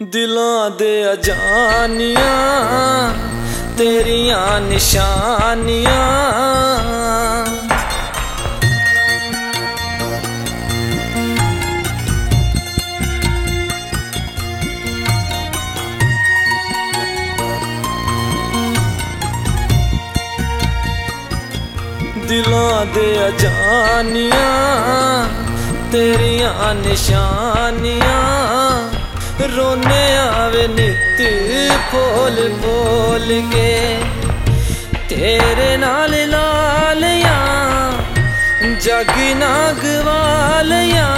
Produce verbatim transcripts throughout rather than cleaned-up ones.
दिलों दे अजानियां तेरियां निशानियां, दिलों दे अजानियां तेरियां निशानियां, रोने आवे नित बोल बोल के तेरे नाल लालियां जगी ना गवालियां,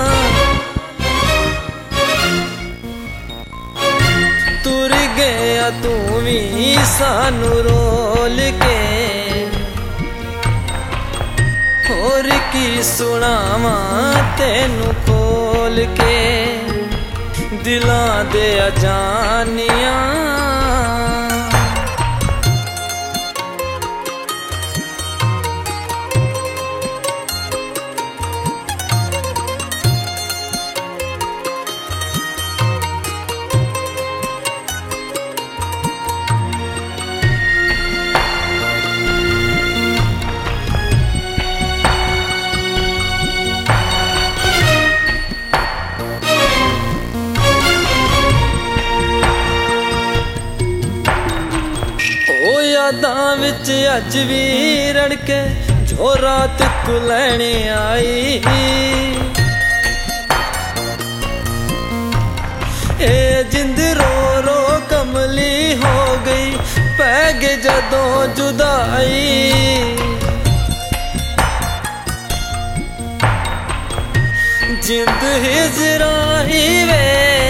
तुर गया तू भी सानू रोल के, होर की सुनावा तेनू खोल के दिलां दे अजानियां। यादां विच अज भी रड़के जो रात को लैने आई, ए जिंद रो रो कमली हो गई पै गए जदों जुदाई, जिंद हिजराई वे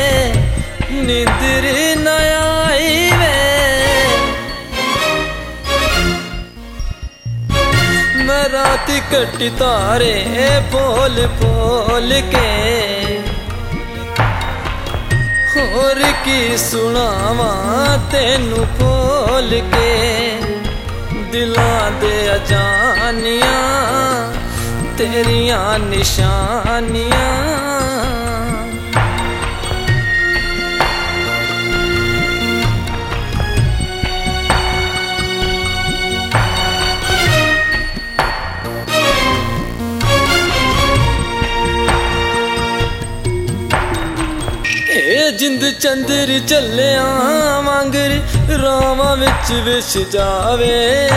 निंदर न आई वे, मैं रात कटी तारे बोल बोल के, होर की सुनावा तेनू बोल के दिलां दे अजानियां तेरियां निशानियां। जिंद चंदर चलिया वांगर रावां विच विछ जावे,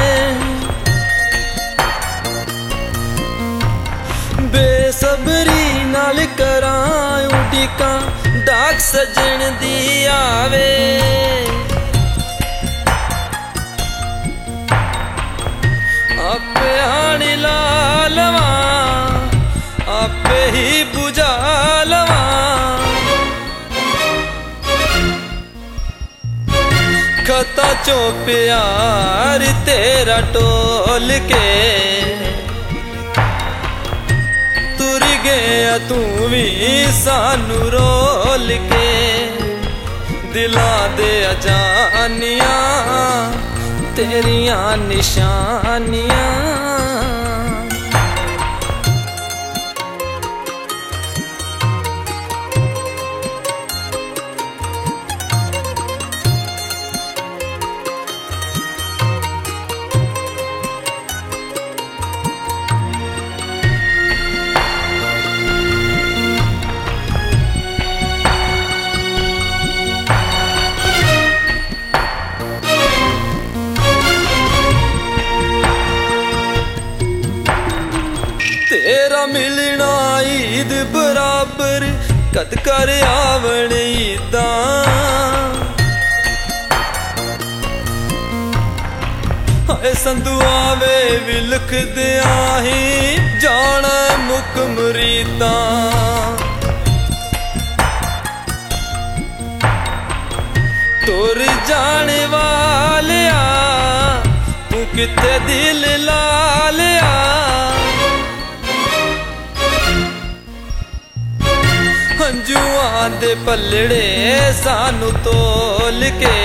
बेसबरी नाल करां उड़ीकां डाक सजन दी आवे, आपे आनी ला लवां आपे ही बुझा लवां, खता चो प्यार तेरा टोल के तुर गया तू भी सानू रोल के दिलां दे अजानियां तेरियां निशानियां। तेरा मिलना ईद बराबर कद कर आवण ईदां, हाय संधू आवे विलख दिया ही जाना मुक मुरीदां, तुर जाने वालिया तू किते दिल ला लिया, हंजुआं दे पलड़े सानू तोल के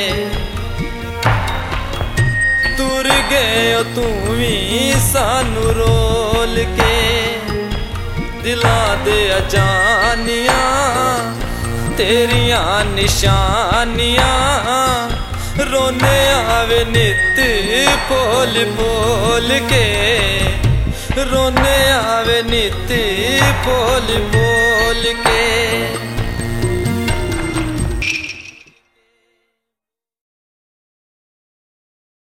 तुर गए तू भी सानू रोल के दिलां दे अजानियां तेरिया निशानियां रोने आवे नित बोल बोल के, रोने आवे नित बोल बोल के।